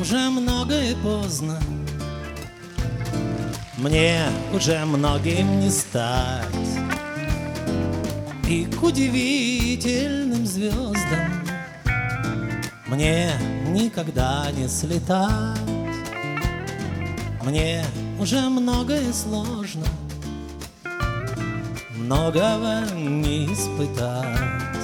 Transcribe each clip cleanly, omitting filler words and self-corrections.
уже много и поздно, мне уже многим не стать, и к удивительным звездам мне никогда не слетать. Мне уже многое сложно, многого не испытать.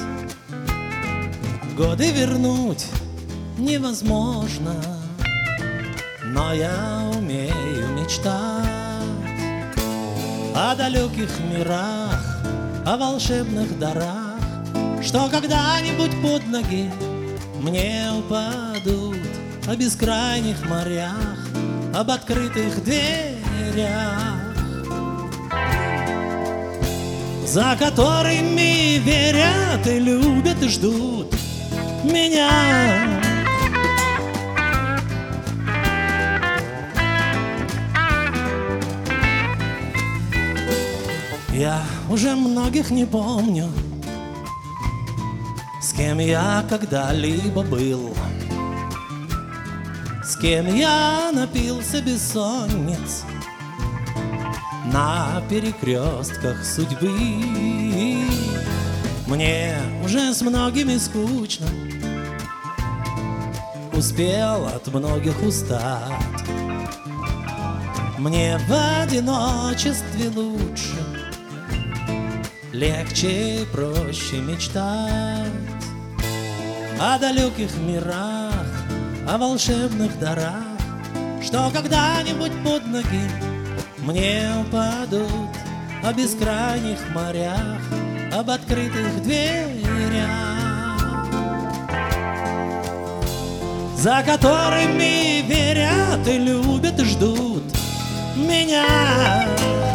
Годы вернуть невозможно, но я умею мечтать о далеких мирах, о волшебных дарах, что когда-нибудь под ноги мне упадут, о бескрайних морях, об открытых дверях, за которыми верят и любят и ждут меня. Я уже многих не помню, с кем я когда-либо был, с кем я напился бессонниц на перекрестках судьбы. Мне уже с многими скучно, успел от многих устать. Мне в одиночестве лучше, легче и проще мечтать о далеких мирах, о волшебных дарах, что когда-нибудь под ноги мне упадут, о бескрайних морях, об открытых дверях, за которыми верят и любят и ждут меня.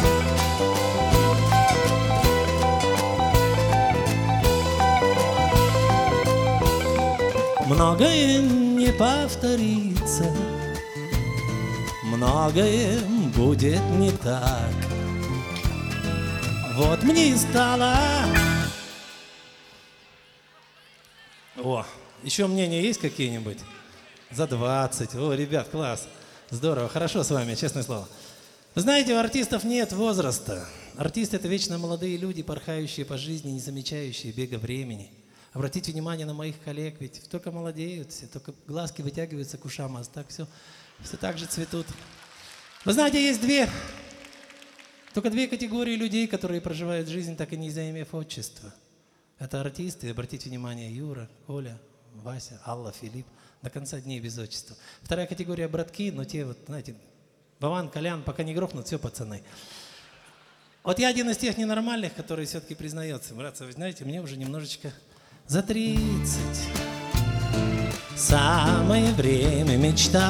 Многое не повторится, многое будет не так. Вот мне и стало. О, еще мнения есть какие-нибудь? За 20. О, ребят, класс. Здорово, хорошо с вами, честное слово. Вы знаете, у артистов нет возраста. Артисты — это вечно молодые люди, порхающие по жизни, не замечающие бега времени. Обратите внимание на моих коллег, ведь только молодеют все, только глазки вытягиваются к ушам, а так все так же цветут. Вы знаете, есть только две категории людей, которые проживают жизнь, так и не заимев отчества. Это артисты, обратите внимание, Юра, Оля, Вася, Алла, Филипп, до конца дней без отчества. Вторая категория — братки, но те вот, знаете, Вован, Колян, пока не грохнут, все, пацаны. Вот я один из тех ненормальных, который все-таки признается: братцы, вы знаете, мне уже немножечко за 30. Самое время мечтать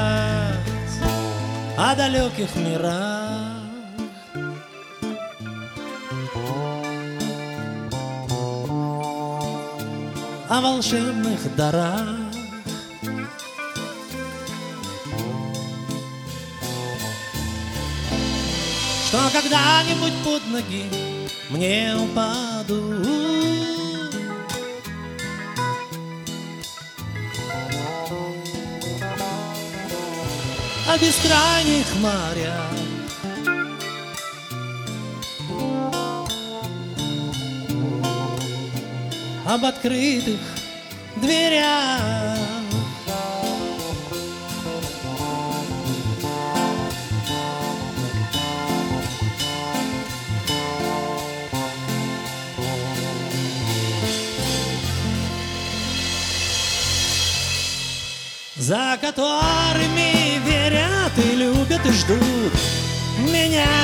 о далеких мирах, о волшебных дарах, что когда-нибудь под ноги мне упадут, о бескрайних морях, об открытых дверях, за которыми верят и любят и ждут меня.